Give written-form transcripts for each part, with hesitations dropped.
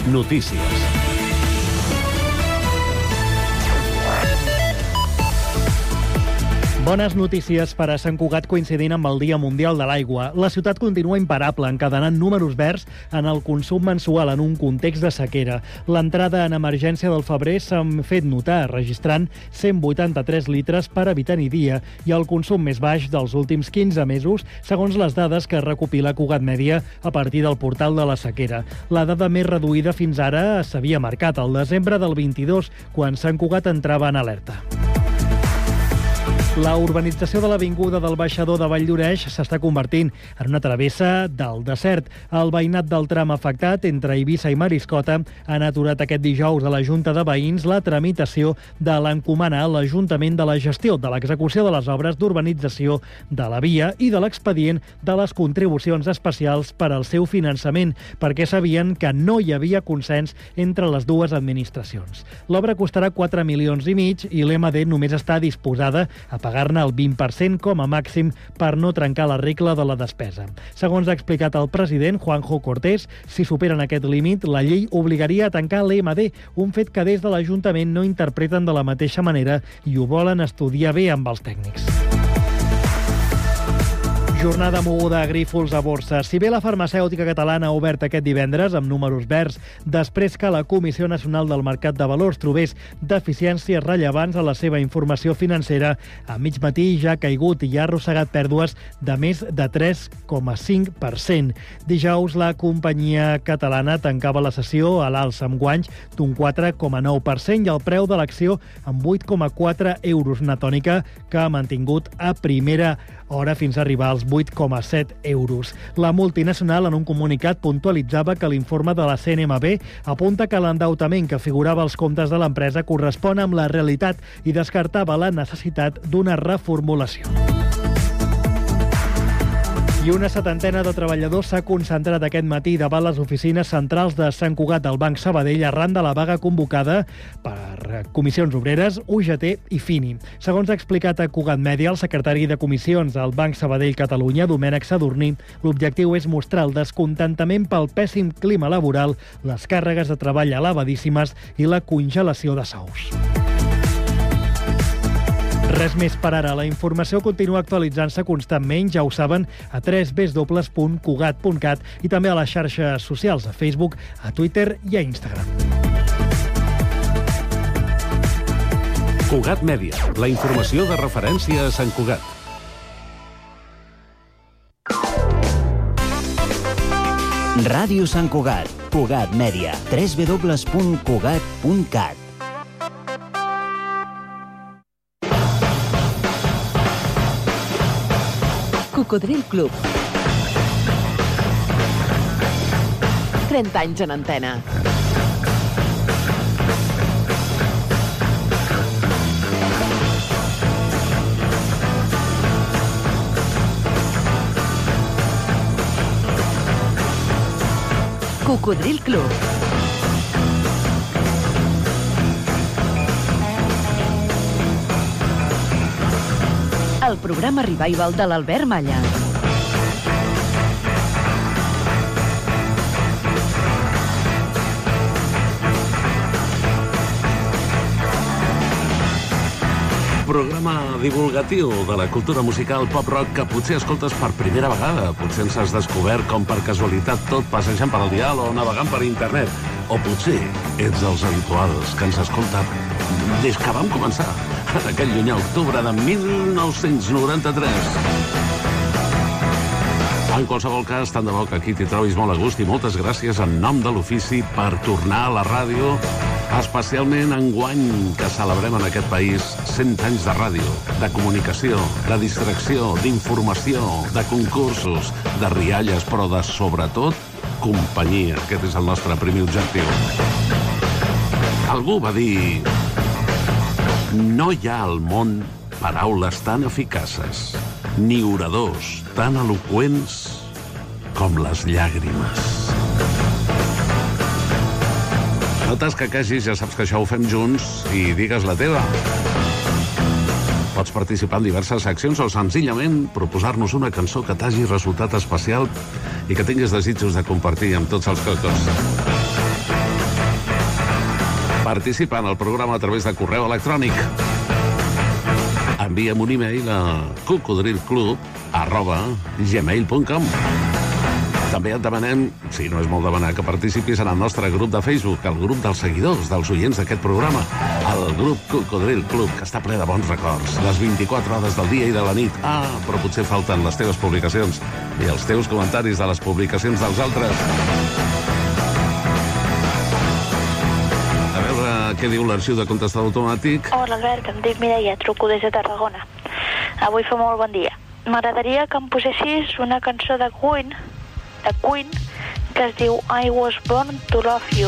Notícies. Bones notícies per a Sant Cugat coincidint amb el Dia Mundial de l'Aigua. La ciutat continua imparable, encadenant números verds en el consum mensual en un context de sequera. L'entrada en emergència del febrer s'ha fet notar, registrant 183 litres per habitant i dia, i el consum més baix dels últims 15 mesos, segons les dades que recopila Cugat Mèdia a partir del portal de la sequera. La dada més reduïda fins ara s'havia marcat el desembre del 22, quan Sant Cugat entrava en alerta. La urbanització de l'avinguda del Baixador de Valldoreix s'està convertint en una travessa del desert. El veïnat del tram afectat entre Eivissa i Mariscota han aturat aquest dijous a la Junta de Veïns la tramitació de l'encomanar a l'Ajuntament de la gestió de l'execució de les obres d'urbanització de la via i de l'expedient de les contribucions especials per al seu finançament, perquè sabien que no hi havia consens entre les dues administracions. L'obra costarà 4,5 milions i l'EMD només està disposada a pagar-ne el 20% com a màxim per no trencar la regla de la despesa. Segons ha explicat el president Juanjo Cortés, si superen aquest límit, la llei obligaria a tancar l'EMD, un fet que des de l'Ajuntament no interpreten de la mateixa manera i ho volen estudiar bé amb els tècnics. Jornada moguda a Grífols a borsa. Si bé la farmacèutica catalana ha obert aquest divendres amb números verds, després que la Comissió Nacional del Mercat de Valors trobés deficiències rellevants a la seva informació financera, a mig matí ja ha caigut i ha arrossegat pèrdues de més de 3,5%. Dijous, la companyia catalana tancava la sessió a l'alça amb guanys d'un 4,9% i el preu de l'acció amb 8,4 euros. Una tònica que ha mantingut a primera hora fins a arribar als 8,7 euros. La multinacional en un comunicat puntualitzava que l'informe de la CNMV apunta que l'endeutament que figurava als comptes de l'empresa correspon amb la realitat i descartava la necessitat d'una reformulació. I una setantena de treballadors s'ha concentrat aquest matí davant les oficines centrals de Sant Cugat del Banc Sabadell arran de la vaga convocada per Comissions Obreres, UGT i FINI. Segons ha explicat a Cugat Mèdia el secretari de Comissions del Banc Sabadell Catalunya, Domènec Sadurní, l'objectiu és mostrar el descontentament pel pèssim clima laboral, les càrregues de treball elevadíssimes i la congelació de sous. Res més per ara. La informació continua actualitzant-se constantment, ja ho saben, a www.cugat.cat i també a les xarxes socials, a Facebook, a Twitter i a Instagram. Cugat Mèdia, la informació de referència a Sant Cugat. Ràdio Sant Cugat, Cugat Mèdia, www.cugat.cat. Cocodril Club. 30 anys en antena. Cocodril Club. El programa Revival de l'Albert Malla. Programa divulgatiu de la cultura musical pop-rock que potser escoltes per primera vegada, potser ens has descobert com per casualitat tot passejant per al dial o navegant per internet, o potser ets dels habituals que ens escolta des que vam començar, en aquell llunyà octubre de 1993. En qualsevol cas, tant de bo que aquí t'hi trobis molt a gust i moltes gràcies en nom de l'ofici per tornar a la ràdio, especialment enguany que celebrem en aquest país 100 anys de ràdio, de comunicació, de distracció, d'informació, de concursos, de rialles, però de, sobretot, companyia. Aquest és el nostre primer objectiu. Algú va dir: no hi ha al món paraules tan eficaces, ni oradors tan eloqüents com les llàgrimes. No t'escaquegis, ja saps que això ho fem junts i digues la teva. Pots participar en diverses seccions o senzillament proposar-nos una cançó que t'hagi resultat especial i que tinguis desitjos de compartir amb tots els cocos. Participa en el programa a través de correu electrònic. Envia'm un e-mail a cocodrilclub@gmail.com. També et demanem, si no és molt demanar, que participis en el nostre grup de Facebook, el grup dels seguidors, dels oients d'aquest programa, el grup Cocodril Club, que està ple de bons records, les 24 hores del dia i de la nit. Però potser falten les teves publicacions i els teus comentaris de les publicacions dels altres. A veure què diu l'arxiu de contestador automàtic. Hola, Albert, em dic Mireia, truco des de Tarragona. Avui fa molt bon dia. M'agradaria que em posessis una cançó de Queen, que es diu I Was Born to Love You.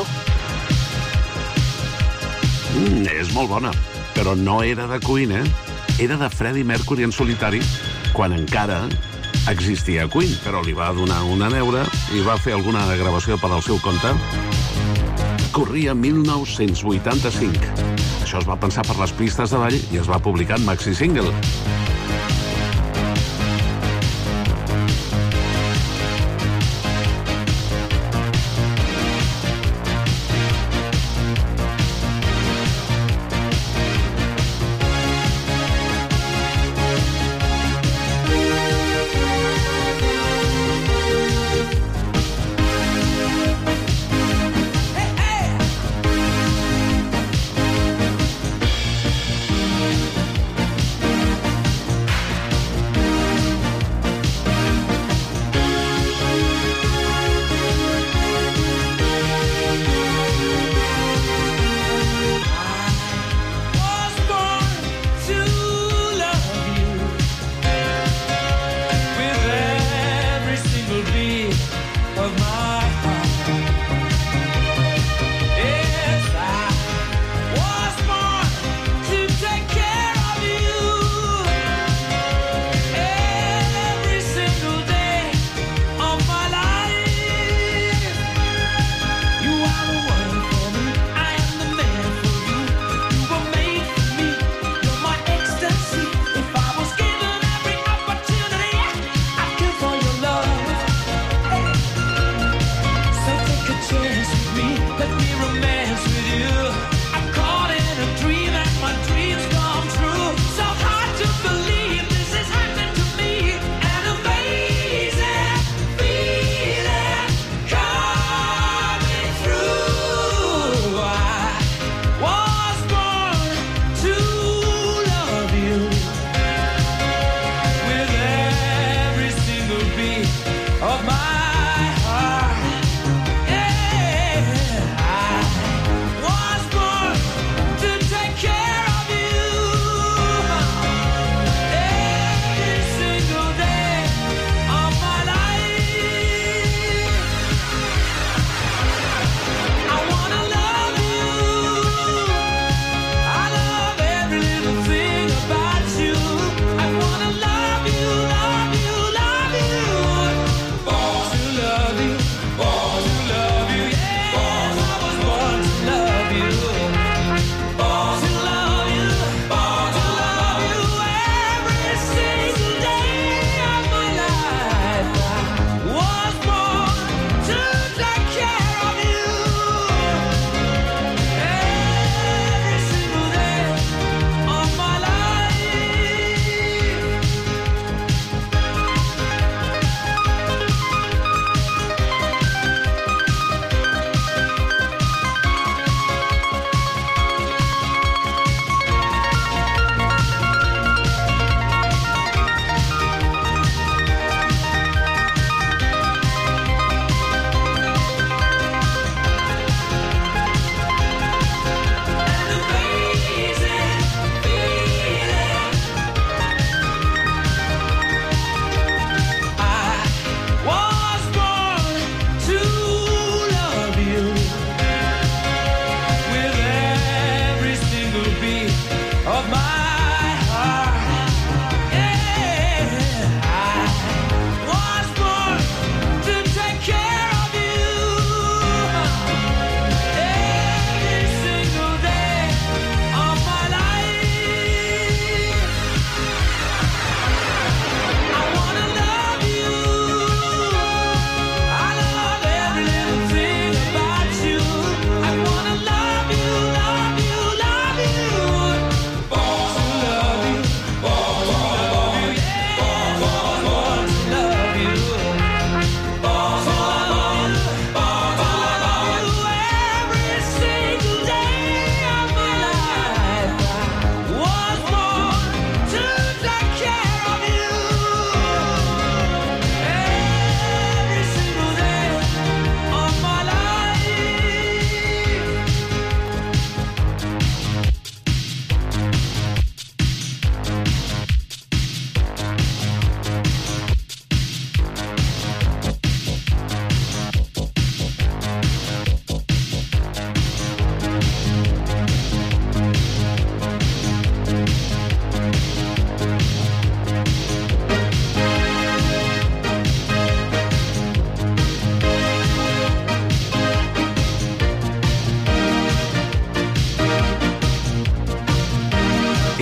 És molt bona, però no era de Queen, Era de Freddie Mercury en solitari, quan encara existia Queen, però li va donar una neura i va fer alguna gravació per al seu compte. Corria 1985. Això es va pensar per les pistes de ball i es va publicar en maxi single.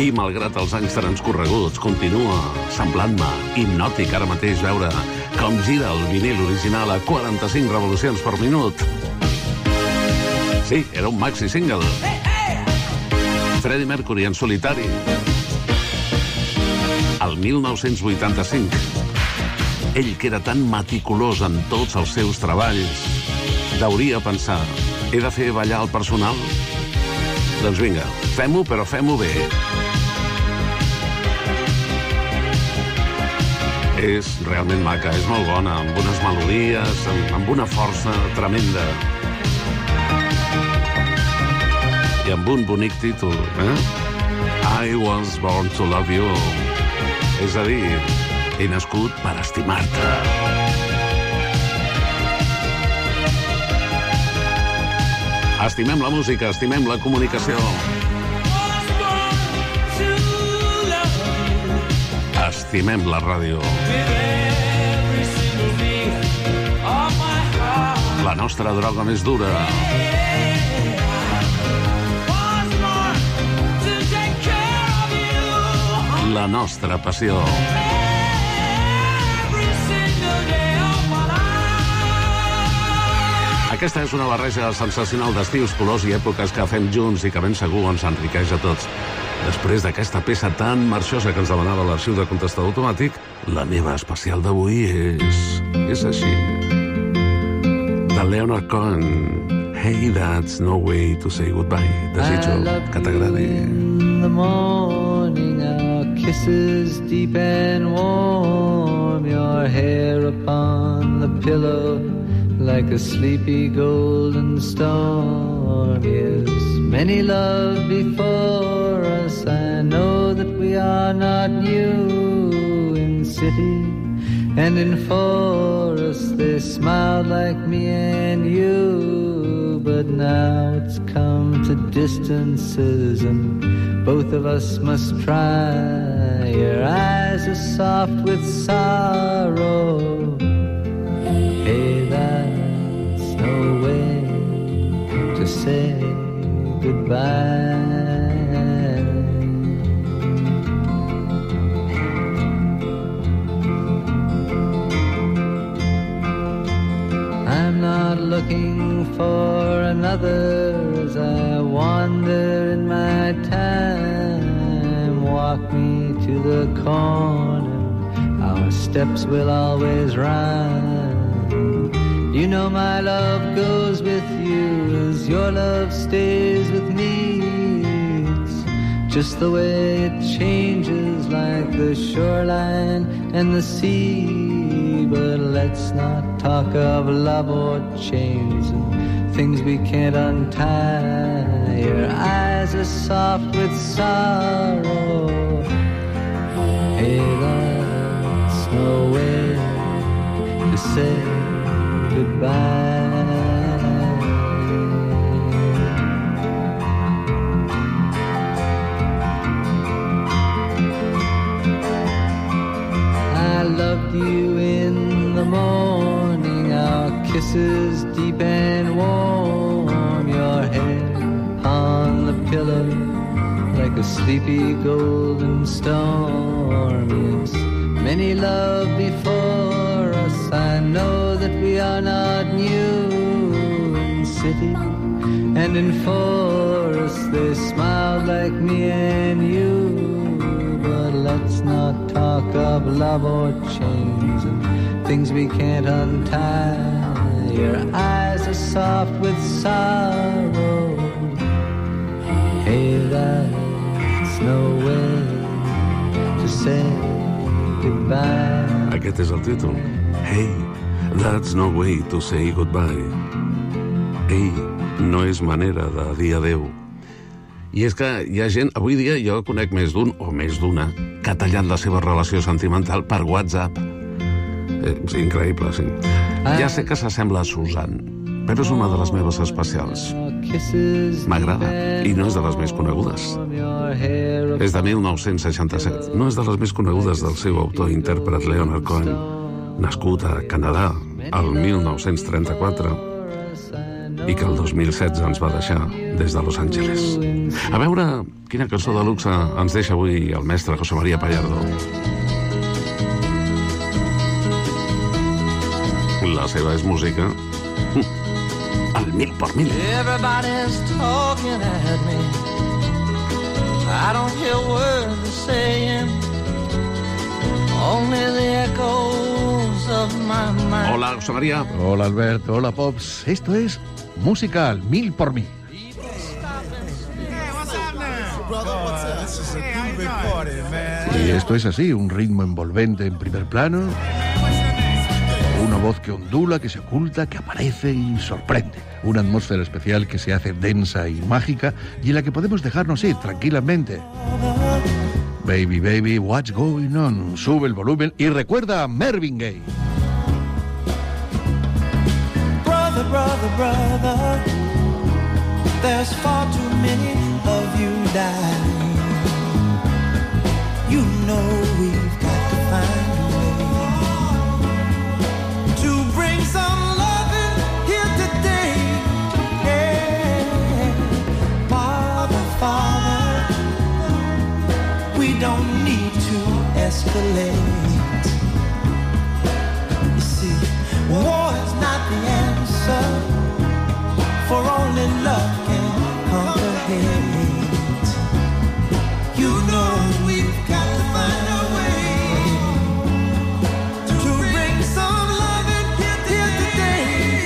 I malgrat els anys transcorreguts, continua semblant-me hipnòtic ara mateix veure com gira el vinil original a 45 revolucions per minut. Sí, era un maxi single. Freddie Mercury en solitari. El 1985. Ell, que era tan meticulós en tots els seus treballs, deuria pensar, he de fer ballar el personal? Doncs vinga, fem-ho, però fem-ho bé. És realment maca, és molt bona, amb unes melodies, amb una força tremenda. I amb un bonic títol, I was born to love you. És a dir, he nascut per estimar-te. Estimem la música, estimem la comunicació. Estimem la ràdio. La nostra droga més dura. La nostra passió. Aquesta és una barreja sensacional d'estius, colors i èpoques que fem junts i que ben segur ens enriqueix a tots. Després d'aquesta peça tan marxosa que ens demanava l'arxiu de contestador automàtic, la meva especial d'avui és així. De Leonard Cohen. Hey, that's no way to say goodbye. Desitjo que t'agradi. In the morning, our kisses deep and warm, your hair upon the pillow like a sleepy golden storm. Yes, many love before us. I know that we are not new in city and in forest. They smiled like me and you, but now it's come to distances and both of us must try. Your eyes are soft with sorrow. Hey, that's no way to say goodbye. I'm not looking for another as I wander in my time. Walk me to the corner, our steps will always rhyme. You know my love goes with you as your love stays with me. It's just the way it changes like the shoreline and the sea. But let's not talk of love or chains and things we can't untie. Your eyes are soft with sorrow. Hey, that's no way to say goodbye. I loved you in the morning, our kisses deep and warm, your head on the pillow like a sleepy golden storm. Yes, many love before us. I know that we are not new in city and in forest. They smiled like me and you, but let's not talk of love or chains and things we can't untie. Your eyes are soft with sorrow. Hey, that's no way to say goodbye. Aquest és el títol. Hey, that's no way to say goodbye. Ei, no és manera de dir adeu. I és que hi ha gent, avui dia jo conec més d'un o més d'una que ha tallat la seva relació sentimental per WhatsApp. És increïble, sí. Ja sé que s'assembla a Susan, però és una de les meves especials. M'agrada, i no és de les més conegudes. És de 1967. No és de les més conegudes del seu autor i intèrpret Leonard Cohen, nascut a Canadà el 1934. i que el 2016 ens va deixar des de Los Angeles. A veure quina cançó de luxe ens deixa avui el mestre José María Pallardo. La seva és música al 1000 por 1000. Everybody's talking at me. I don't hear words they're saying. Only the echoes of my mind. Hola, José María. Hola, Alberto. Hola, Pops. Esto es música al 1000 por 1000. Y esto es así, un ritmo envolvente en primer plano, una voz que ondula, que se oculta, que aparece y sorprende. Una atmósfera especial que se hace densa y mágica y en la que podemos dejarnos ir tranquilamente. Baby, baby, what's going on? Sube el volumen y recuerda a Marvin Gaye. Brother, brother, brother, there's far too many of you dying. You know we've got to find a way to bring some loving here today. Yeah. Father, Father, we don't need to escalate. You see, war is not the answer, for only love can conquer hate. You know we've got to find a way to bring some loving here today.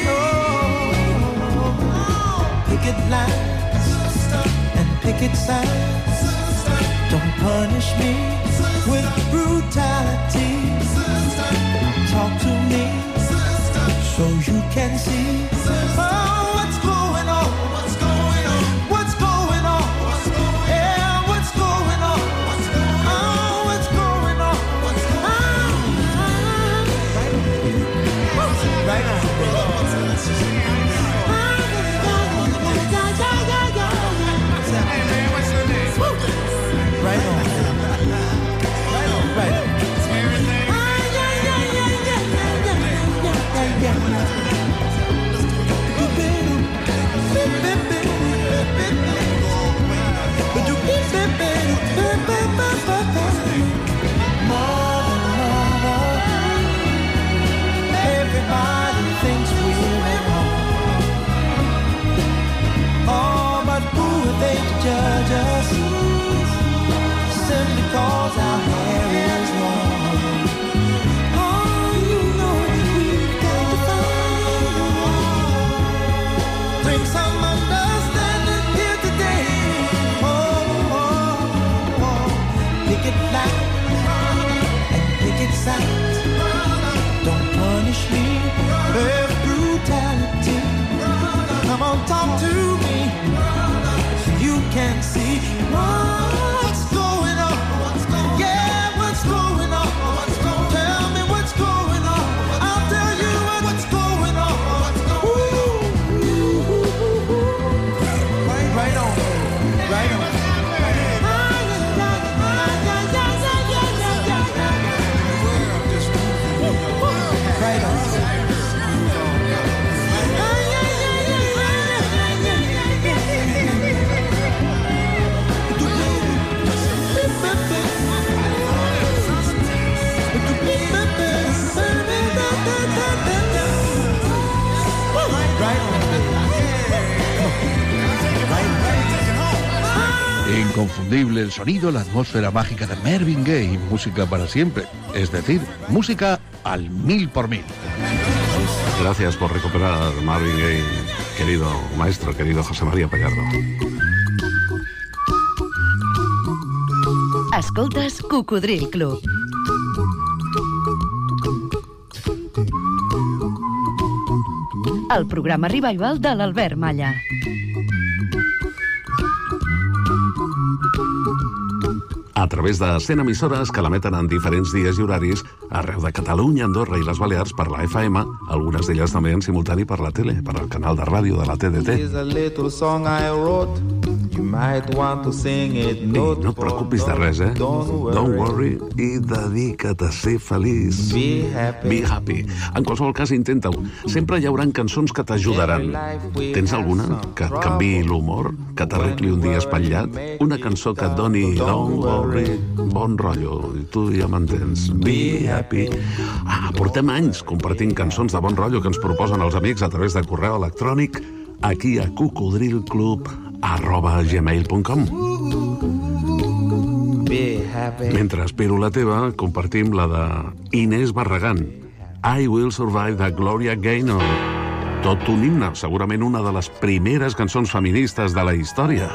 Oh, picket lines and picket signs. Don't punish me with brutality. Talk to me so you can see. Oh, what's going on? What's going on? What's going on? What's going on? Yeah, what's going on? What's going on? Oh, what's going on? What's going on? Right on. Hey man, what's your name? Right on. Right on. Right on. Everything. Everybody thinks we're at home. Oh, but who are they to judge us? Simply cause our hair is long. Oh, you know we've got to find a way. Bring some understanding here today. Picket line and picket signs. Don't punish me with brutality. Come on, talk to me so you can see what's going on. Yeah, what's going on? Tell me what's going on. I'll tell you what's going on. Right on, right on. Inconfundible el sonido, la atmósfera mágica de Marvin Gaye, música para siempre, es decir, música al 1000 por 1000. Gracias por recuperar Marvin Gaye, querido maestro, querido José María Pallardo. Escoltes Cocodril Club. El programa revival de l'Albert Malla. a través de 100 emissores que l'emeten en diferents dies i horaris arreu de Catalunya, Andorra i les Balears per la FM, algunes d'elles també en simultani per la tele, per al canal de ràdio de la TDT. I no et preocupis de res, Don't worry i dedica't a ser feliç. Be happy. En qualsevol cas, intenta-ho. Sempre hi haurà cançons que t'ajudaran. Tens alguna que et canviï l'humor? Que t'arregli un dia espatllat? Una cançó que et doni Don't worry, bon rotllo, i tu ja m'entens. Be happy. Portem anys compartint cançons de bon rotllo que ens proposen els amics a través de correu electrònic aquí a cocodrilclub@gmail.com. Mentre espero la teva, compartim la de Inés Barragán, I Will Survive, de Gloria Gaynor. Tot un himne, segurament una de les primeres cançons feministes de la història.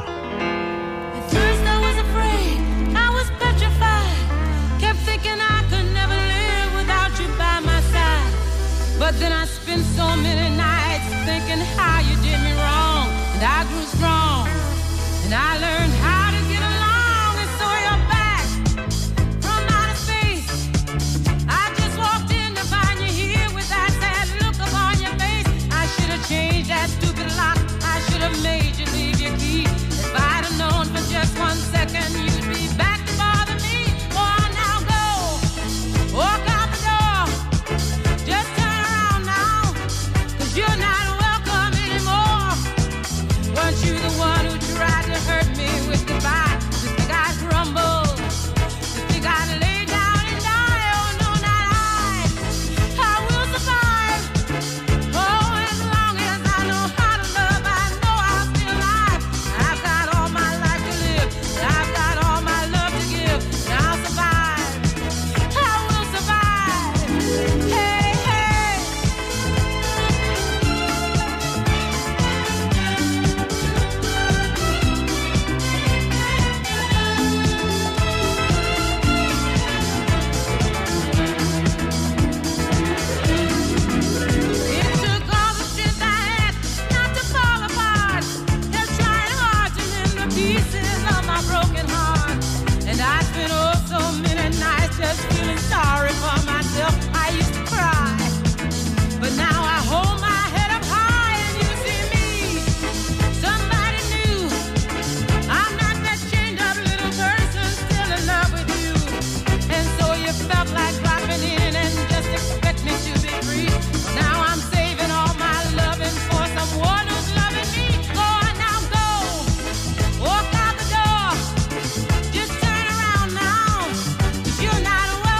But then I spent so many nights thinking how you did me wrong, and I grew strong, and I learned how to get along, and so you're back from outer space. I just walked in to find you here with that sad look upon your face. I should have changed that stupid lock, I should have made you leave your key. If I'd have known for just 1 second you'd be back to bother me. Oh, now go, walk out the door, just you're not welcome anymore. Weren't you the one who tried to hurt me with goodbye? You think I'd crumble? You think I'd lay down and die? Oh, no, not I. I will survive. Oh, as long as I know how to love, I know I'll still alive. I've got all my life to live. I've got all my love to give. And I'll survive. I will survive. Hey, hey. Feeling sorry for myself, I used to cry, but now I hold my head up high and you see me, somebody new. I'm not that chained up little person still in love with you, and so you felt like dropping in and just expect me to be free. Now I'm saving all my loving for someone who's loving me. Go on now, go, walk out the door, just turn around now, 'cause you're not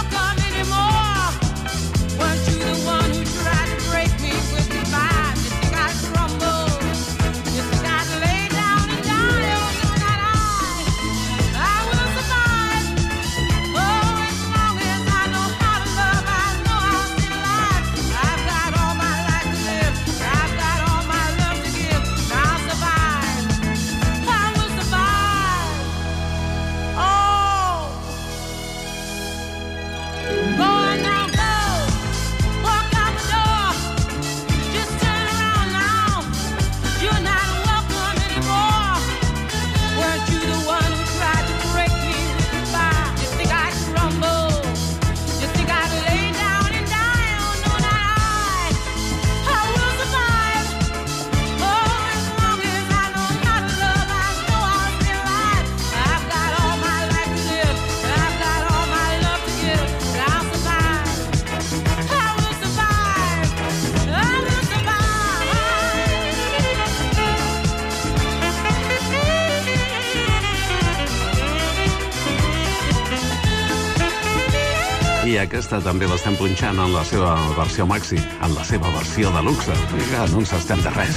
I aquesta també l'estem punxant en la seva versió maxi, en la seva versió de luxe. Ja no ens estem de res.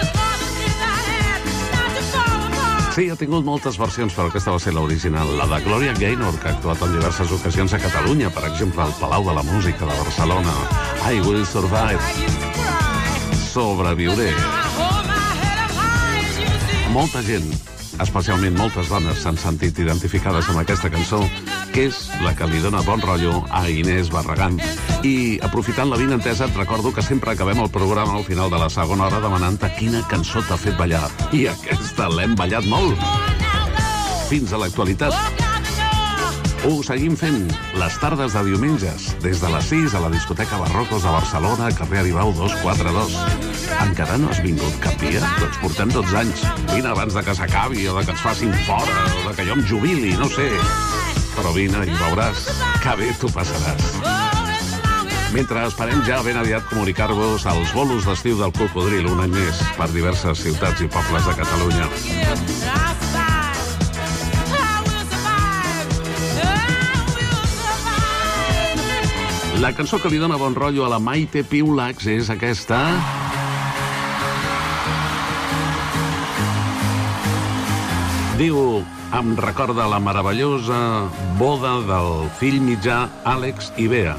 Sí, ha tingut moltes versions, però aquesta va ser l'original, la de Gloria Gaynor, que ha actuat en diverses ocasions a Catalunya, per exemple, al Palau de la Música de Barcelona. I Will Survive. Sobreviuré. Molta gent, especialment moltes dones, s'han sentit identificades amb aquesta cançó, que és la que li dona bon rotllo a Inés Barragán. I, aprofitant la vinentesa, et recordo que sempre acabem el programa al final de la segona hora demanant-te quina cançó t'ha fet ballar. I aquesta l'hem ballat molt. Fins a l'actualitat. Ho seguim fent les tardes de diumenges, des de les 6 a la discoteca Barrocos de Barcelona, carrer Aribau 242. Encara no has vingut cap dia? Doncs portem 12 anys. Vine abans de que s'acabi, o de que ens facin fora, o de que jo em jubili, no sé. Però vine i veuràs que bé t'ho passaràs. Mentre esperem ja ben aviat comunicar-vos els bolos d'estiu del Cocodril un any més per diverses ciutats i pobles de Catalunya. La cançó que li dona bon rotllo a la Maite Piulax és aquesta. Diu, em recorda la meravellosa boda del fill mitjà Àlex i Bea.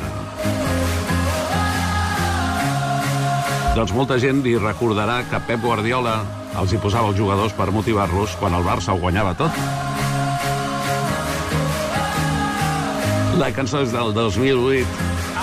Doncs molta gent li recordarà que Pep Guardiola els hi posava els jugadors per motivar-los quan el Barça ho guanyava tot. La cançó és del 2008.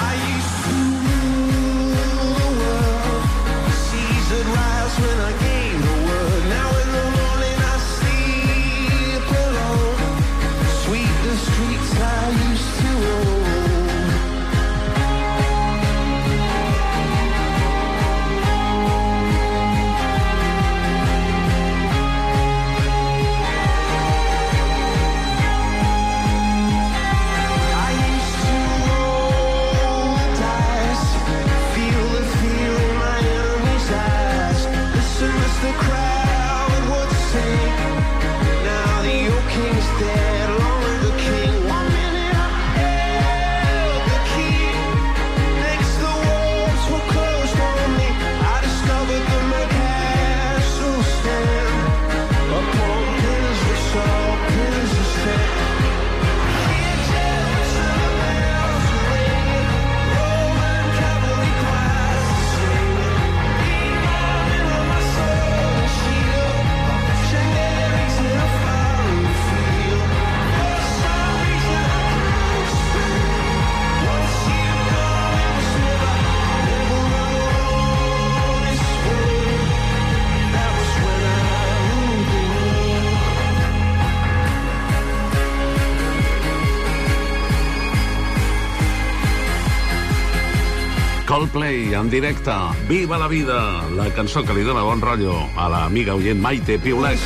Coldplay, en directe, Viva la vida, la cançó que li dona bon rotllo a l'amiga oient Maite Piulax.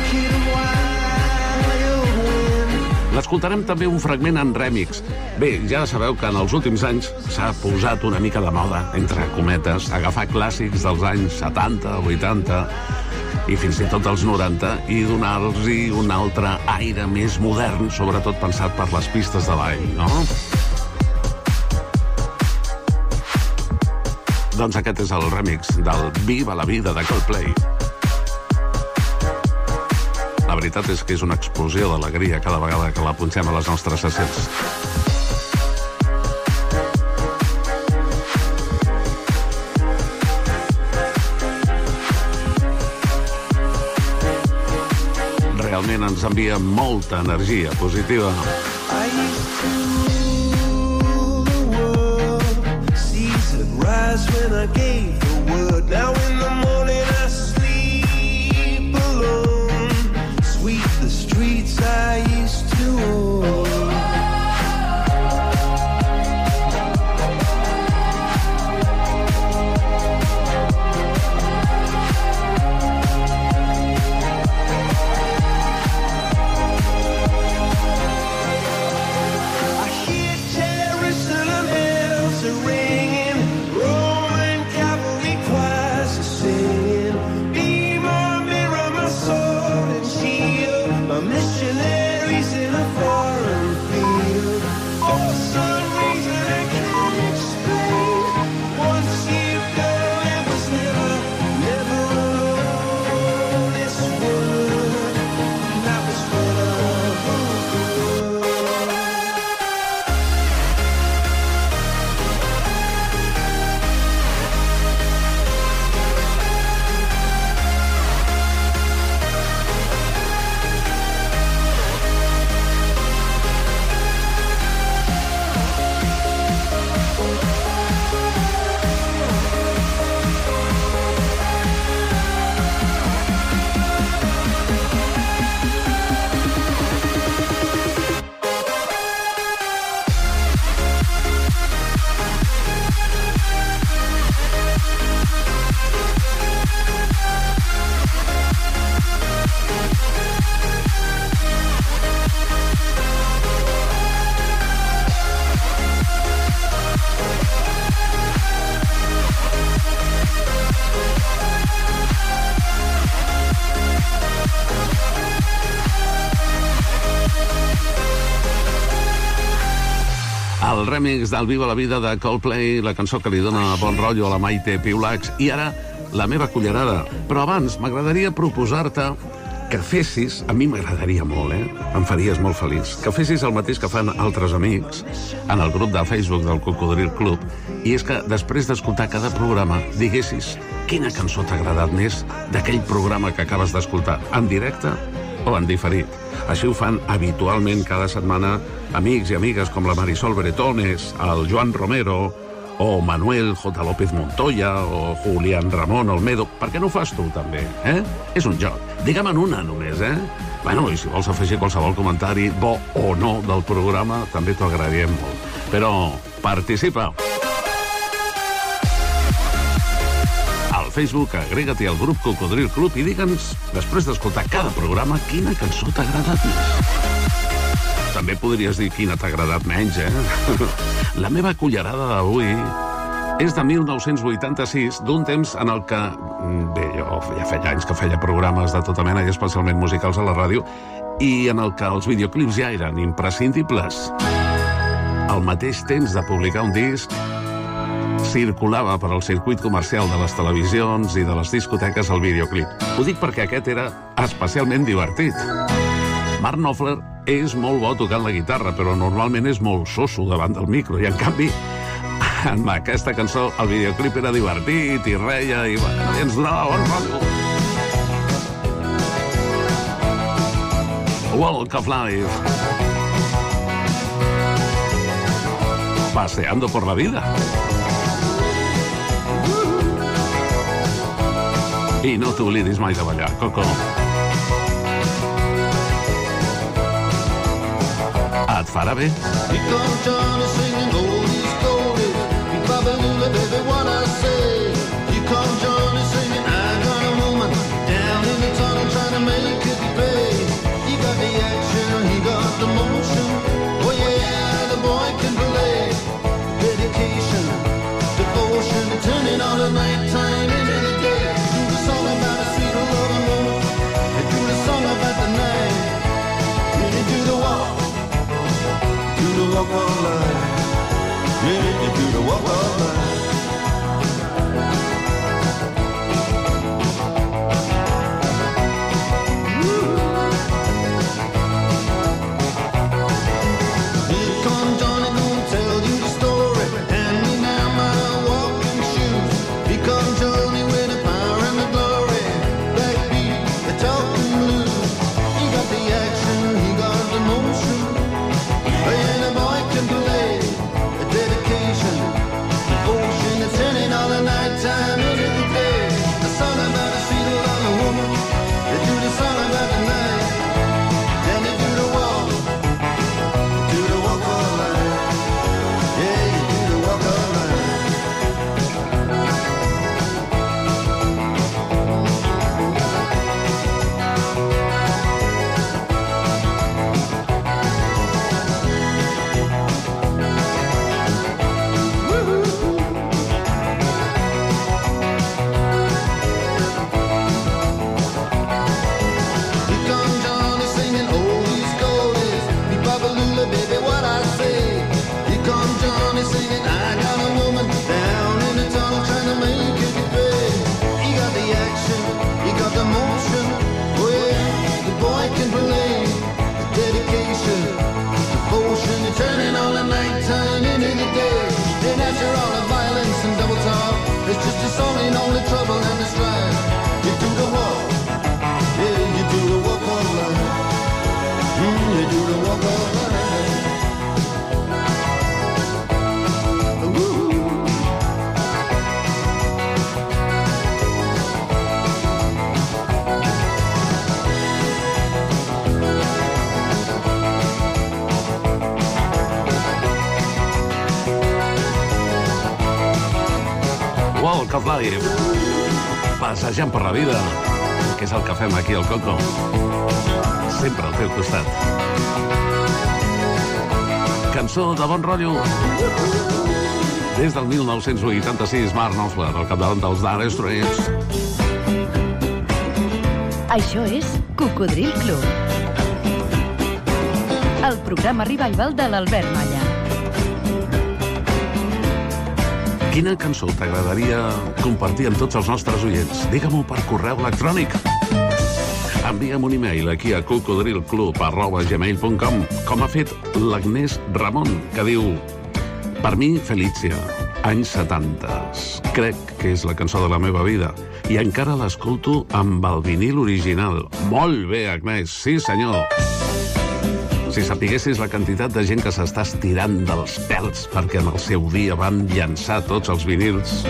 L'escoltarem també un fragment en remix. Bé, ja sabeu que en els últims anys s'ha posat una mica de moda, entre cometes, agafar clàssics dels anys 70, 80 i fins i tot els 90 i donar-los-hi un altre aire més modern, sobretot pensat per les pistes de ball, no? Doncs aquest és el remix del Viva la vida de Coldplay. La veritat és que és una explosió d'alegria cada vegada que la punxem a les nostres sessions. Realment ens envia molta energia positiva. Rise when I gave the word. Now in the morning I sleep alone. Sweep the streets I used to own. I hear Jerusalem bells are ringing. Roman cavalry choirs are singing. El remix del Viva la Vida de Coldplay, la cançó que li dona bon rotllo a la Maite Piulacs, i ara la meva cullerada. Però abans m'agradaria proposar-te que fessis, a mi m'agradaria molt, em faries molt feliç, que fessis el mateix que fan altres amics en el grup de Facebook del Cocodril Club, i és que després d'escoltar cada programa diguessis quina cançó t'ha agradat més d'aquell programa que acabes d'escoltar, en directe o en diferit. Així ho fan habitualment cada setmana amics i amigues com la Marisol Bretones, el Joan Romero, o Manuel J. López Montoya, o Julián Ramón Olmedo. Per què no ho fas tu, també? És un joc. Digue'm una només, Bueno, i si vols afegir qualsevol comentari, bo o no, del programa, també t'ho agradaríem molt. Però participa. Al Facebook, agrega't al grup Cocodril Club i digue'ns, després d'escoltar cada programa, quina cançó t'ha agradat més. També podries dir quina t'ha agradat menys, La meva cullerada d'avui és de 1986, d'un temps en el que... Bé, jo ja feia anys que feia programes de tota mena i especialment musicals a la ràdio, i en el que els videoclips ja eren imprescindibles. Al mateix temps de publicar un disc, circulava per al circuit comercial de les televisions i de les discoteques el videoclip. Ho dic perquè aquest era especialment divertit. Mark Knopfler és molt bo tocant la guitarra, però normalment és molt soso davant del micro, i en canvi, en aquesta cançó, el videoclip era divertit i reia i ens donava bon rotllo. Walk of Life. Paseando por la vida. I no t'oblidis mai de ballar, Coco. Et farà bé. Here comes Johnny singing oldies, goldies. Be Babalula, baby, what I say. Here comes Johnny singing, I got a woman down in the tunnel trying to make it pay. He got the action, he got the motion. Oh yeah, the boy can play. Dedication, devotion, turning all the nighttime into the day. Do the song about a sweet loving woman. And do the song about the night. Really do the walk. Do the walk of life. Yeah, do the walk of life. Here comes Johnny, gonna tell you the story. Hand me now my walking shoes. Here comes Johnny with the power and the glory. Backbeat, the talking blues. He got the action, he got the motion. And the boy can play. A dedication, devotion, it's turning all the nighttime into the day. The song about a sweet little woman. They do the song about the night. And they do the walk. Do the walk of life. Yeah, you do the walk of life. Here comes Johnny singing oldies, goldies. Be Babalula, baby, what I say. Here comes Johnny singing, I got a woman down in the tunnel trying to make it pay. He got the action, he got the motion. Oh yeah, the boy can play. The dedication, devotion, you're turning all the nighttime into the day. Then after all the violence and double talk, it's just a song in all the trouble and the strife. You do the walk. Yeah, you do the walk of life. You do the walk of life. Ooh. Walk of Life. Passejant per la vida, que és el que fem aquí al Coco. Sempre al teu costat. Cançó de bon rotllo. Des del 1986, Mark Knopfler, al capdavant dels Dire Straits. Això és Cocodril Club. El programa revival de l'Albert Malla. Quina cançó t'agradaria compartir amb tots els nostres oients? Digue-m'ho per correu electrònic. Envia'm un e-mail aquí a cocodrilclub@gmail.com, com ha fet l'Agnès Ramon, que diu: per mi, Felicia, anys 70. Crec que és la cançó de la meva vida i encara l'escolto amb el vinil original. Molt bé, Agnès, sí senyor. Si sapiguessis la quantitat de gent que s'està estirant dels pèls perquè en el seu dia van llançar tots els vinils,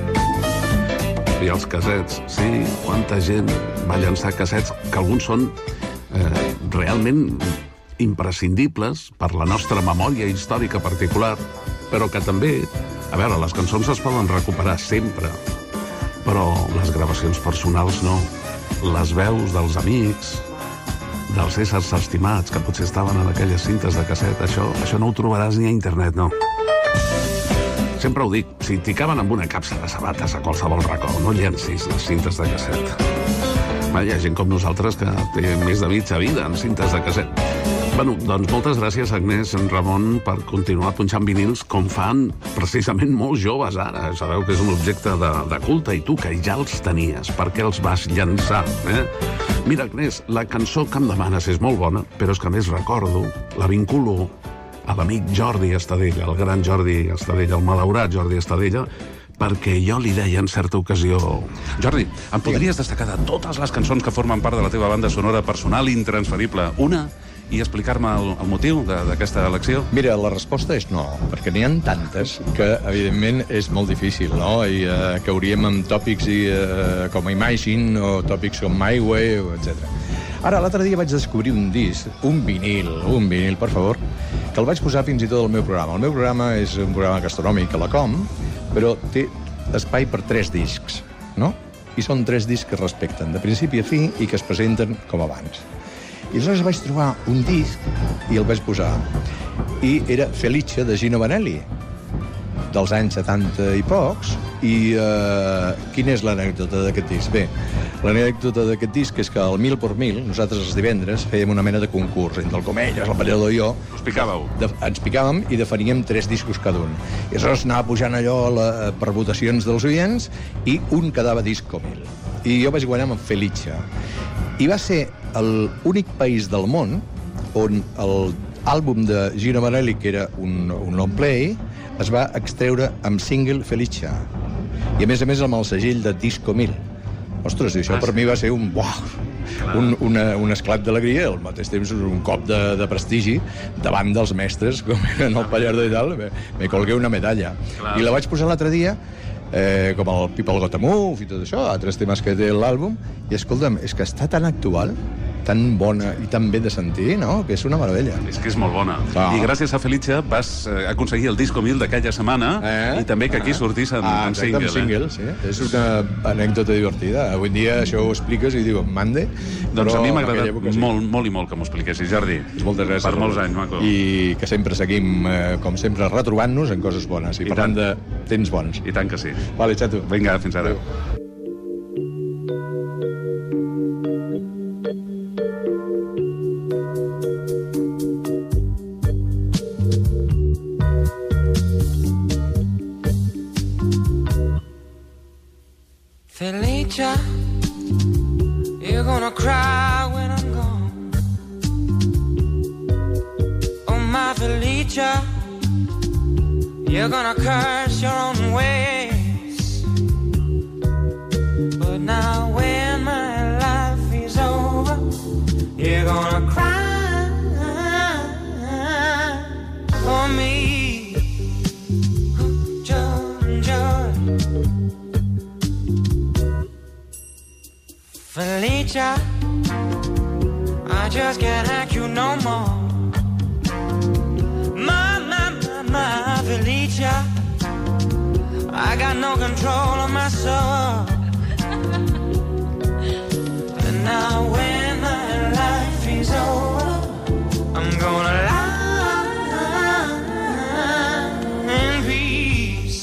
i els cassets, sí, quanta gent va llançar cassets, que alguns són realment imprescindibles per la nostra memòria històrica particular, però que també, a veure, les cançons es poden recuperar sempre, però les gravacions personals no. Les veus dels amics, dels éssers estimats que potser estaven en aquelles cintes de casset, això no ho trobaràs ni a internet, no. Sempre ho dic, si t'hi caben amb una capsa de sabates a qualsevol racó, no llencis les cintes de casset. Hi ha gent com nosaltres que té més de mitja vida en cintes de casset. Bueno, doncs moltes gràcies, Agnès Ramon, per continuar punxant vinils com fan precisament molts joves ara. Sabeu que és un objecte de culte, i tu, que ja els tenies, per què els vas llançar, Mira, Agnès, la cançó que em demanes és molt bona, però és que a més recordo, la vinculo a l'amic Jordi Estadella, el gran Jordi Estadella, el malaurat Jordi Estadella, perquè jo li deia en certa ocasió: Jordi, em podries destacar de totes les cançons que formen part de la teva banda sonora personal intransferible una i explicar-me el motiu d'aquesta elecció? Mira, la resposta és no, perquè n'hi ha tantes que, evidentment, és molt difícil, no? I cauríem amb tòpics com Imagine o tòpics com My Way, etc. Ara, l'altre dia vaig descobrir un disc, un vinil, per favor, que el vaig posar fins i tot al meu programa. El meu programa és un programa gastronòmic a la Com, però té espai per 3 discs, no? I són 3 discs que es respecten, de principi a fi, i que es presenten com abans. I aleshores vaig trobar un disc i el vaig posar. I era Felicia, de Gino Vanelli, dels anys 70 i pocs. I quina és l'anècdota d'aquest disc? Bé, l'anècdota d'aquest disc és que al 1000 por 1000, nosaltres els divendres fèiem una mena de concurs entre el Comelles, el Ballador i jo. Us picàveu? Ens picàvem i definíem 3 discos cada un. I aleshores anava pujant allò per votacions dels oients i un quedava disco 1000. I jo vaig guanyar amb Felicia. I va ser l'únic país del món on l'àlbum de Gino Vanelli, que era un long play, es va extreure amb single Felicia. I a més amb el segell de Disco 1000. Ostres, això per mi va ser un esclat d'alegria, al mateix temps un cop de prestigi davant dels mestres, com eren el Pallardo i tal. Me colgué una medalla. I la vaig posar l'altre dia, com el People Got a Move i tot això, altres temes que té l'àlbum, i escolta'm, és que està tan actual, tan bona i tan bé de sentir, no? Que és una meravella. És que és molt bona. I gràcies a Felicia vas aconseguir el Disco 1000 d'aquella setmana i també que aquí sortís en single. En single, sí. És una anècdota divertida. Avui dia això ho expliques i diu, mande. Doncs a mi m'ha agradat molt i molt que m'ho expliquessis, Jordi. Moltes gràcies. Per molts anys, maco. I que sempre seguim, com sempre, retrobant-nos en coses bones. I parlant de temps bons. I tant que sí. Vale, xato. Vinga, fins ara. Felicia, you're gonna cry when I'm gone. Oh, my Felicia, you're gonna curse your own ways. But now when my life is over, you're gonna cry for me. Joy. Felicia, I just can't hack you no more. My Felicia, I got no control of my soul. And now when my life is over, I'm gonna lie in peace.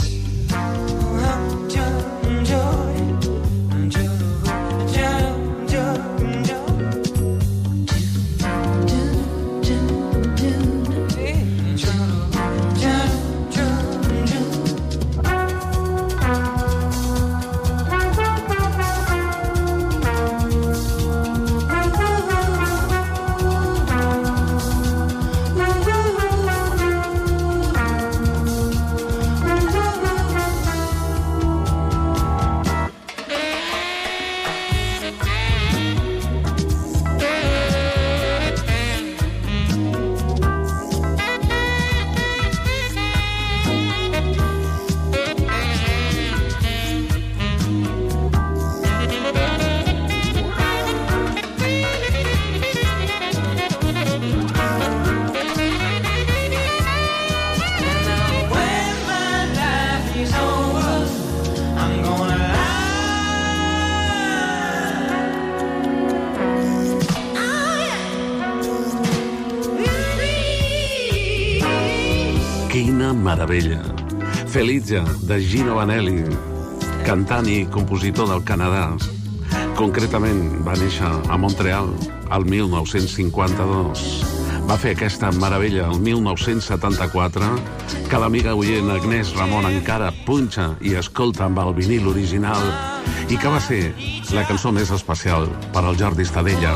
meravella. Felice, de Gino Vanelli, cantant i compositor del Canadà. Concretament va néixer a Montreal el 1952. Va fer aquesta meravella el 1974, que l'amiga oient Agnès Ramon encara punxa i escolta amb el vinil original, i que va ser la cançó més especial per al Jordi Estadella.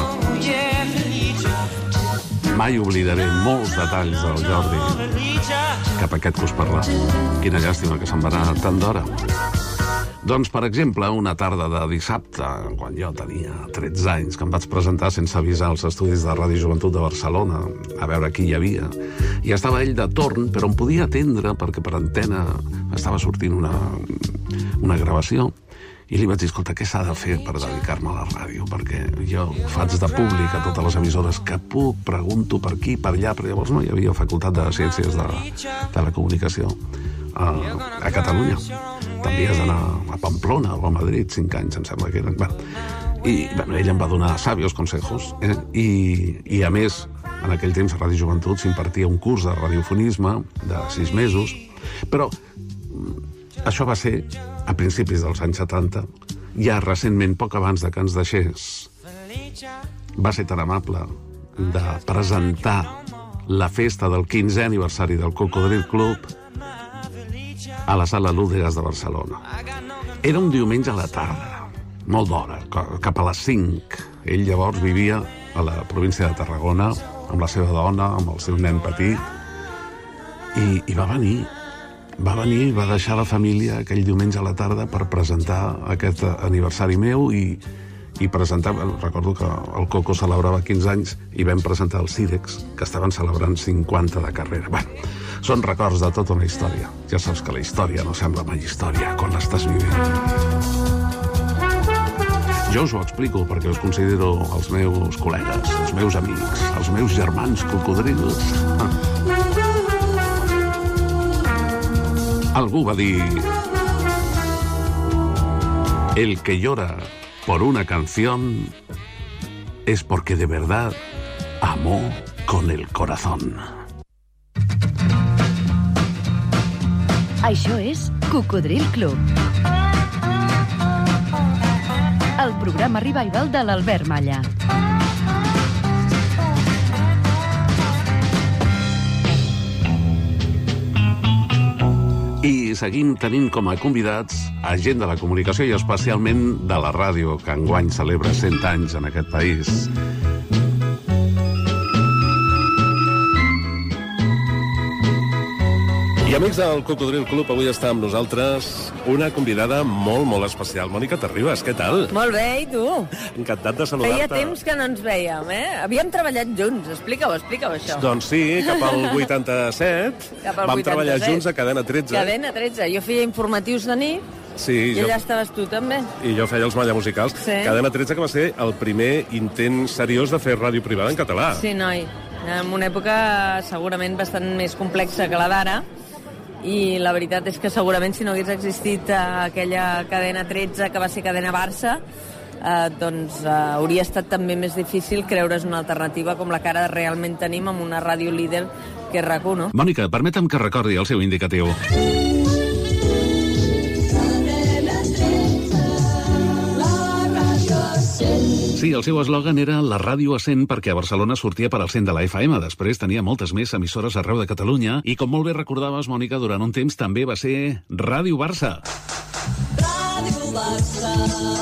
Mai oblidaré molts detalls del Jordi cap a aquest cos parlar. Quina llàstima que se'n va anar tant d'hora. Doncs, per exemple, una tarda de dissabte, quan jo tenia 13 anys, que em vaig presentar sense avisar als estudis de Ràdio Joventut de Barcelona, a veure qui hi havia. I estava ell de torn, però em podia atendre perquè per antena estava sortint una gravació. I li vaig dir, escolta, què s'ha de fer per dedicar-me a la ràdio? Perquè jo faig de públic a totes les emissores que puc, pregunto per aquí, per allà, però llavors no hi havia facultat de ciències de la comunicació a Catalunya. També has d'anar a Pamplona o a Madrid, 5 anys, em sembla que eren. I ell em va donar sabios consejos, i a més, en aquell temps a Ràdio Joventut s'impartia un curs de radiofonisme de 6 mesos, però això va ser a principis dels anys 70, ja recentment, poc abans de que ens deixés. Va ser tan amable de presentar la festa del 15è aniversari del Cocodril Club a la Sala Lúdegas de Barcelona. Era un diumenge a la tarda, molt d'hora, cap a les 5. Ell llavors vivia a la província de Tarragona amb la seva dona, amb el seu nen petit, i va venir, va deixar la família aquell diumenge a la tarda per presentar aquest aniversari meu i presentar, recordo que el Coco celebrava 15 anys i vam presentar els Cirex, que estaven celebrant 50 de carrera. Són records de tota una història. Ja saps que la història no sembla mai història quan l'estàs vivint. Jo us ho explico perquè us considero els meus col·legues, els meus amics, els meus germans cocodrils. Algú va dir: el que llora por una canción es porque de verdad amó con el corazón. Això és Cocodril Club. El programa revival de l'Albert Malla. I seguim tenint com a convidats a gent de la comunicació i especialment de la ràdio, que enguany celebra 100 anys en aquest país. I amics del Cocodril Club, avui està amb nosaltres una convidada molt, molt especial. Mònica Terribas, què tal? Molt bé, i tu? Encantat de saludar-te. Feia temps que no ens vèiem, eh? Havíem treballat junts. Explica-ho això. Doncs sí, cap al 87. Vam treballar junts a Cadena 13. Cadena 13. Jo feia informatius de nit. Sí, I allà estaves tu, també. I jo feia els Malla Musicals. Sí. Cadena 13, que va ser el primer intent seriós de fer ràdio privada en català. Sí, noi. En una època segurament bastant més complexa que la d'ara. I la veritat és que segurament si no hagués existit aquella cadena 13 que va ser cadena Barça, doncs hauria estat també més difícil creure's una alternativa com la que ara realment tenim amb una ràdio líder que és RAC1, no? Mònica, permetem que recordi el seu indicatiu. Sí, el seu eslògan era la ràdio a 100 perquè a Barcelona sortia per al 100 de la FM. Després tenia moltes més emissores arreu de Catalunya i, com molt bé recordaves, Mònica, durant un temps també va ser Ràdio Barça. Ràdio Barça,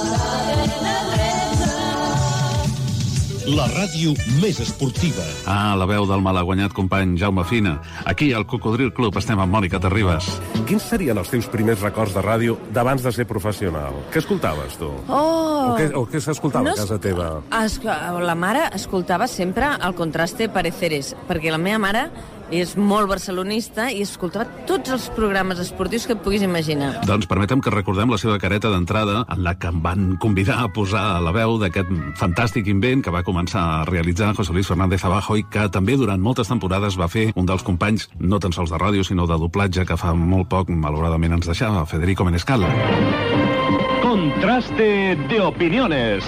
la ràdio més esportiva. La veu del malaguanyat company Jaume Fina. Aquí, al Cocodril Club, estem amb Mònica Terribas. Quins serien els teus primers records de ràdio d'abans de ser professional? Què escoltaves, tu? O què s'escoltava a casa teva? La mare escoltava sempre el Contraste Pareceres, perquè la meva mare és molt barcelonista i escoltava tots els programes esportius que et puguis imaginar. Doncs permetem que recordem la seva careta d'entrada en la que em van convidar a posar la veu d'aquest fantàstic invent que va començar a realitzar José Luis Fernández Abajo i que també durant moltes temporades va fer un dels companys, no tan sols de ràdio, sinó de doblatge, que fa molt poc, malauradament, ens deixava, Federico Menescal. Contraste de opiniones.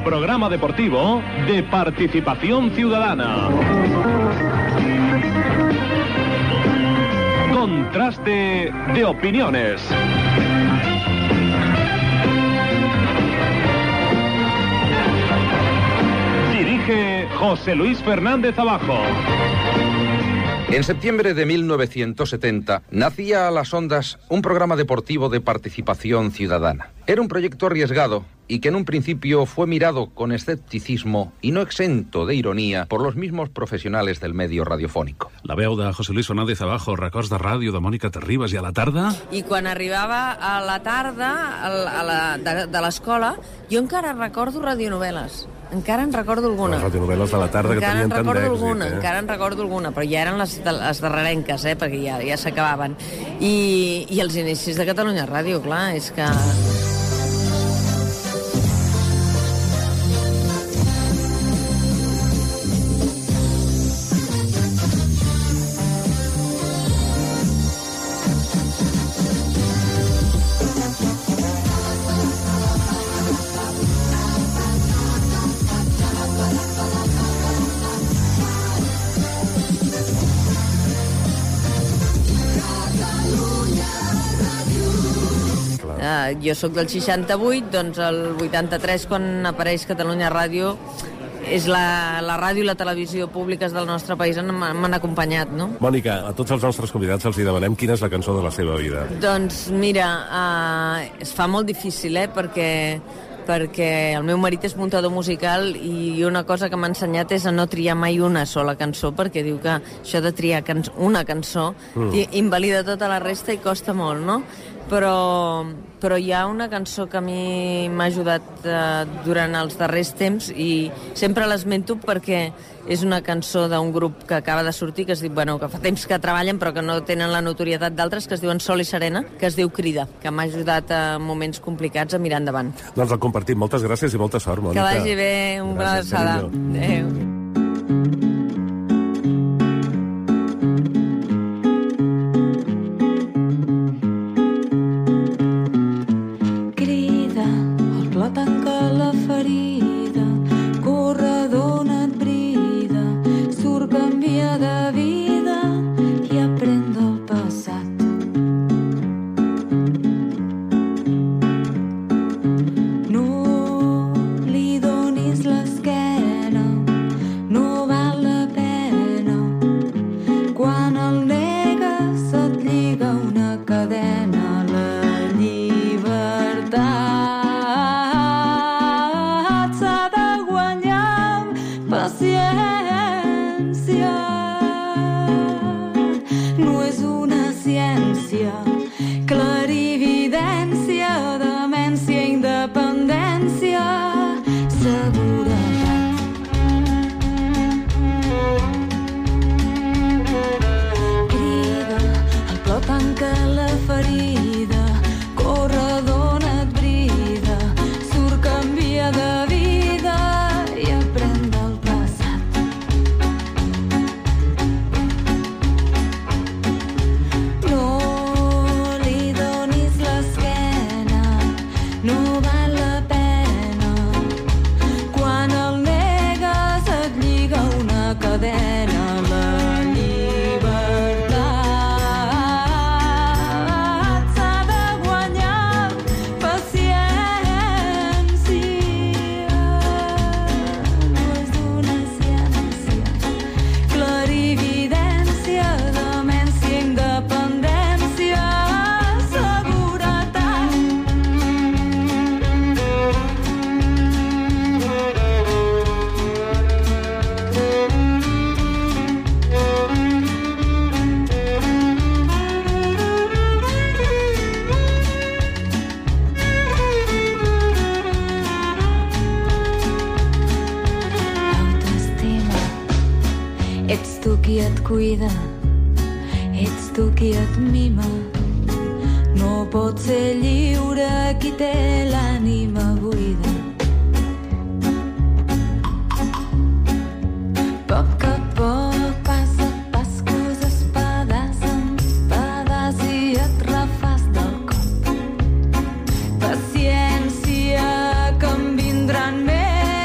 programa deportivo de Participación Ciudadana. Contraste de opiniones. Dirige José Luis Fernández Abajo. En septiembre de 1970 nacía a las ondas un programa deportivo de Participación Ciudadana. Era un proyecto arriesgado y que en un principio fue mirado con escepticismo y no exento de ironía por los mismos professionals del medio radiofònic. La veu de José Luis Fernández Abajo, records de ràdio de Mònica Terribas, i a la tarda... I quan arribava a la tarda de l'escola, jo encara recordo radionovel·les. Encara en recordo alguna. Les radionovel·les de la tarda que tenien tant d'èxit. Encara en recordo alguna, però ja eren les darrerenques, perquè ja s'acabaven. I els inicis de Catalunya Ràdio, clar, és que... Jo sóc del 68, doncs el 83, quan apareix Catalunya Ràdio, és la ràdio i la televisió públiques del nostre país m'han acompanyat, no? Mònica, a tots els nostres convidats els demanem quina és la cançó de la seva vida. Doncs mira, es fa molt difícil, perquè el meu marit és muntador musical i una cosa que m'ha ensenyat és a no triar mai una sola cançó, perquè diu que això de triar una cançó invalida tota la resta i costa molt, no? Però hi ha una cançó que a mi m'ha ajudat durant els darrers temps i sempre l'esmento perquè és una cançó d'un grup que acaba de sortir, que es diu, que fa temps que treballen però que no tenen la notorietat d'altres, que es diuen Sol i Serena, que es diu Crida, que m'ha ajudat a moments complicats a mirar endavant. Doncs el compartim. Moltes gràcies i molta sort, Mònica. Que vagi bé, una abraçada. Adéu. Cuida, ets tu qui et mima. No pot ser lliure qui té l'ànima buida. Poc a poc, pas a pas, coses pedaç amb pedaç i et refàs del cop. Paciència, que en vindran més.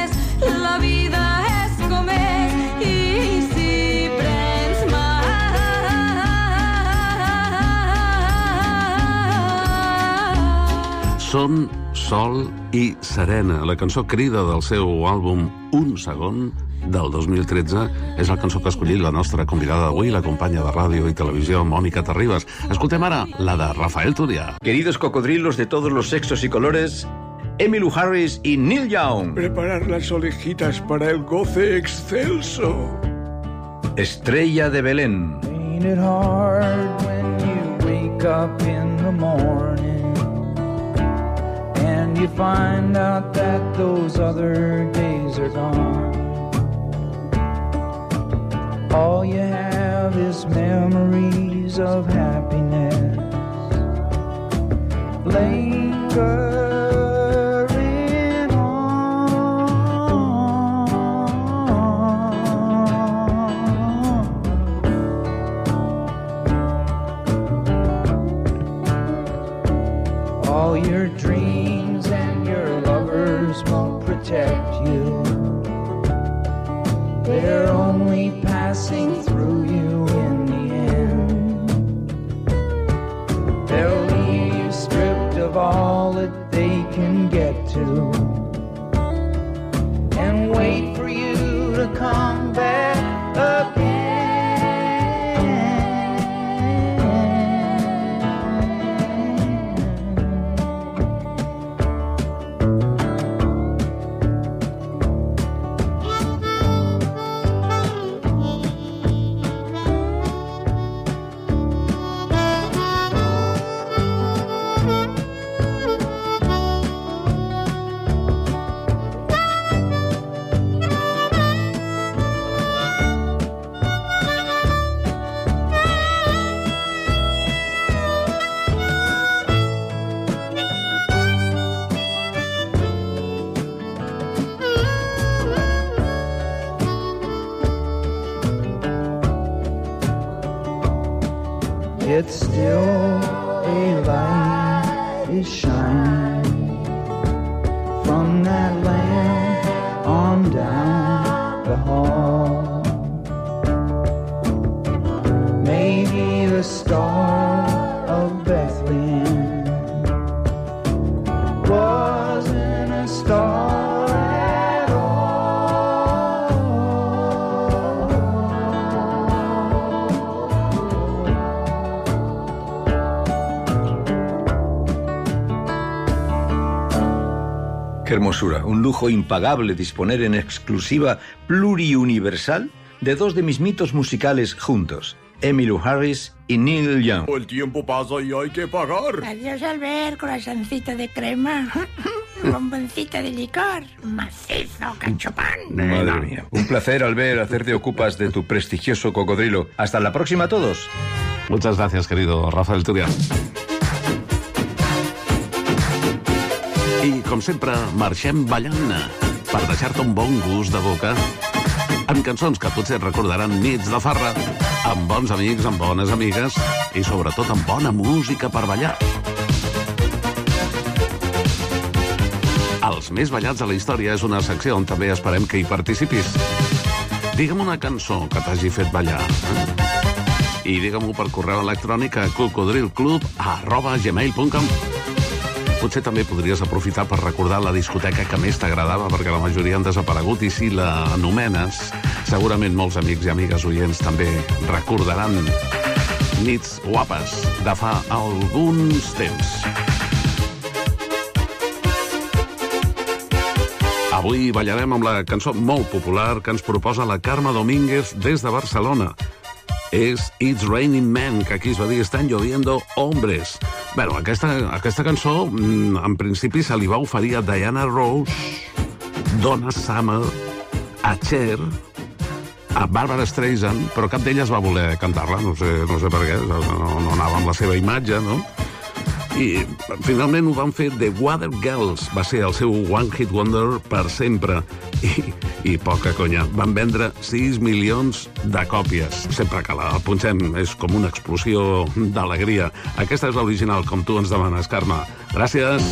Son, Sol i Serena. La cançó crida del seu àlbum Un segon, del 2013, és la cançó que ha escollit la nostra convidada d'avui, la companya de ràdio i televisió Mònica Terribas. Escoltem ara la de Rafael Turià. Queridos cocodrilos de todos los sexos y colores, Emmylou Harris y Neil Young. Preparar las orejitas para el goce excelso. Estrella de Belén. Ain't it hard when you wake up in the morning and you find out that those other days are gone? All you have is memories of happiness lingering on. All your dreams and your lovers won't protect you. They're only passing through you in the end. They'll leave you stripped of all that they can get to and wait for you to come back again. Yet still a light is shining from that lamp on down the hall. Maybe the star of Bethlehem wasn't a star at all. Qué hermosura, un lujo impagable disponer en exclusiva pluriuniversal de dos de mis mitos musicales juntos, Emmylou Harris y Neil Young. El tiempo pasa y hay que pagar. Adiós, Albert, corazoncito de crema, bomboncito de licor, macizo, cachopán. Madre mía, un placer, Albert, hacerte ocupas de tu prestigioso cocodrilo. Hasta la próxima a todos. Muchas gracias, querido Rafael Turià. I, com sempre, marxem ballant per deixar-te un bon gust de boca amb cançons que potser et recordaran nits de farra, amb bons amics, amb bones amigues i, sobretot, amb bona música per ballar. Els més ballats de la història és una secció on també esperem que hi participis. Digue'm una cançó que t'hagi fet ballar. I digue-m'ho per correu electrònic a cocodrilclub@gmail.com. Potser també podries aprofitar per recordar la discoteca que més t'agradava, perquè la majoria han desaparegut, i si la anomenes, segurament molts amics i amigues oients també recordaran nits guapes de fa alguns temps. Avui ballarem amb la cançó molt popular que ens proposa la Carme Domínguez des de Barcelona. És It's Raining Men, que aquí es va dir Están lloviendo hombres. Bueno, aquesta cançó, en principi, se li va oferir a Diana Ross, Donna Summer, a Cher, a Barbara Streisand, però cap d'elles va voler cantar-la, no sé per què, no anava amb la seva imatge, no? I finalment ho van fer The Water Girls, va ser el seu One Hit Wonder per sempre, i poca conya, van vendre 6 milions de còpies. Sempre que la punxem és com una explosió d'alegria. Aquesta és l'original, com tu ens demanes, Carme. Gràcies.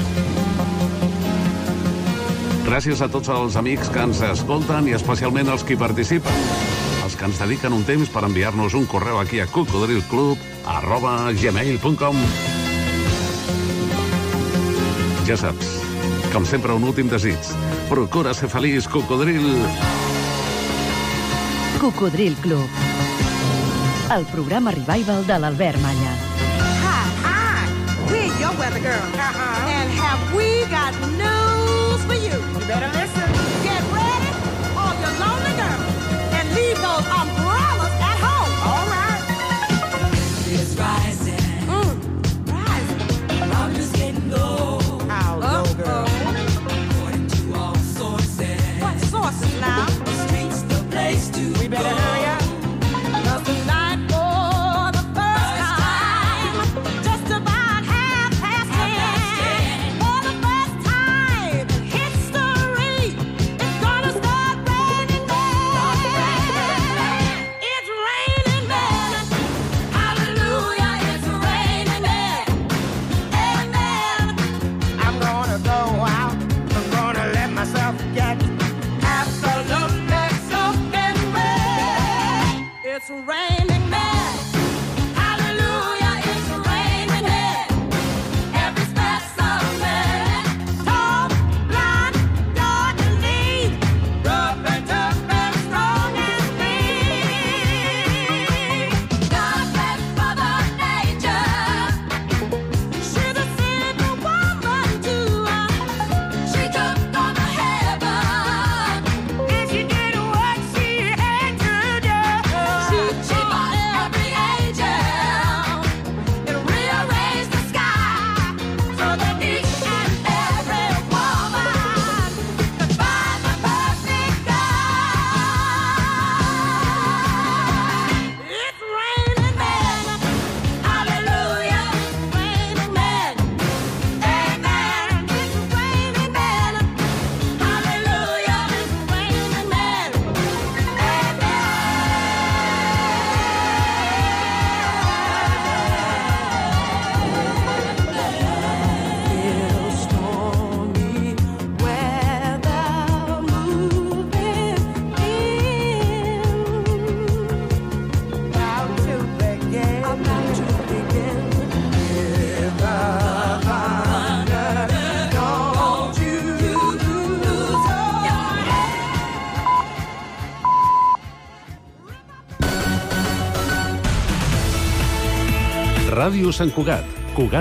Gràcies a tots els amics que ens escolten i especialment els que hi participen, els que ens dediquen un temps per enviar-nos un correu aquí a cocodrilclub@gmail.com. Ja saps, com sempre, un últim desig. Procura ser feliç, cocodril. Cocodril Club. El programa revival de l'Albert Malla. Hi, we're your weather girl. And have we got news for you? You better listen. Get ready, all you lonely girls, and leave those umbrellas at home. All right. It's rising. Rising. I'm just getting low. How low, girl? According to all sources. What sources now? The streets, the place to We better go. hurry up. 'Cause tonight, for the first time, just about 10:30, for the first time in history, it's gonna start raining men. It's raining men. Hallelujah, it's raining men. Amen. I'm gonna go out. I'm gonna let myself get absolutely soaking wet. It's raining men. Hallelujah, it's raining men. Every specimen, tall, blind, dark and lean, rough and tough and strong as me. God bless Mother Nature. She's a simple woman too. She took on the heaven, and she did what she had to do. She fought every angel and rearranged the sky so that each and every woman could find the perfect guy. It's raining men. Hallelujah, it's raining men. Amen. It's raining men. Hallelujah, it's raining men. Stormy weather moving in. About to begin. With the thunder, don't you lose your Ràdio Sant Cugat. Cugat